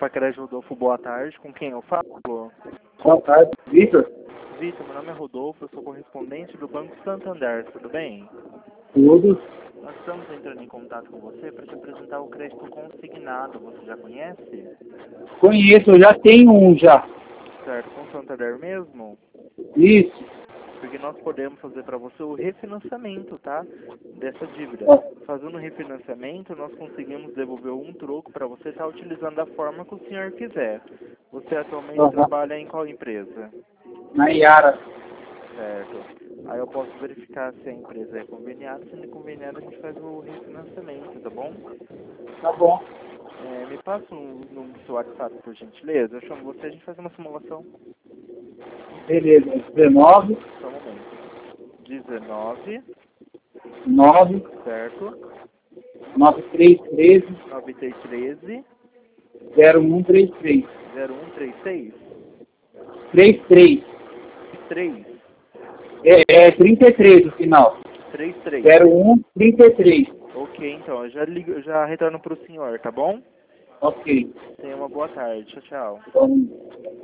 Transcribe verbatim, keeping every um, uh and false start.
para Crédito Rodolfo, boa tarde. Com quem eu falo? Boa tarde, Vitor. Vitor, meu nome é Rodolfo, eu sou correspondente do Banco Santander, tudo bem? Tudo. Nós estamos entrando em contato com você para te apresentar o crédito consignado, você já conhece? Conheço, eu já tenho um já. Certo, com o Santander mesmo? Isso. Porque nós podemos fazer para você o refinanciamento, tá? Dessa dívida. Ó, Fazendo o refinanciamento, nós conseguimos devolver um troco para você estar utilizando da forma que o senhor quiser. Você atualmente aham. trabalha em qual empresa? Na Iara. Certo. Aí eu posso verificar se a empresa é conveniada. Se não é conveniada, a gente faz o refinanciamento, tá bom? Tá bom. É, me passa o número do seu WhatsApp, por gentileza. Eu chamo você, a gente faz uma simulação. Beleza. dezenove, Só um momento. dezenove, nove, certo? nove três um três, nove três um três, zero um três três. zero um três seis, trinta e três. três, É, é trinta e três o final. três três. zero um trinta e três. Ok, então, eu já, ligo, eu já retorno para o senhor, tá bom? Ok. Tenha uma boa tarde. Tchau, tchau. Então,